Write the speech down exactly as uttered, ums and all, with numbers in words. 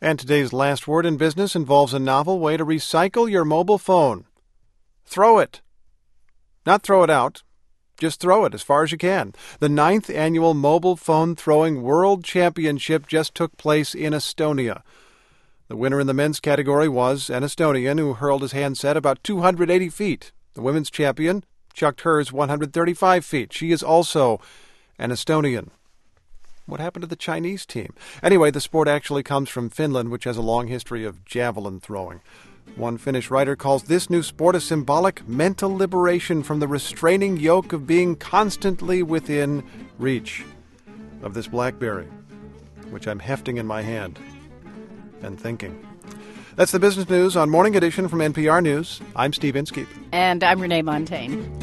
And today's last word in business involves a novel way to recycle your mobile phone. Throw it. Not throw it out. Just throw it as far as you can. The ninth annual Mobile Phone Throwing World Championship just took place in Estonia. The winner in the men's category was an Estonian who hurled his handset about two hundred eighty feet. The women's champion chucked hers one hundred thirty-five feet. She is also an Estonian. What happened to the Chinese team? Anyway, the sport actually comes from Finland, which has a long history of javelin throwing. One Finnish writer calls this new sport a symbolic mental liberation from the restraining yoke of being constantly within reach of this BlackBerry, which I'm hefting in my hand and thinking. That's the business news on Morning Edition from N P R News. I'm Steve Inskeep. And I'm Renee Montaigne.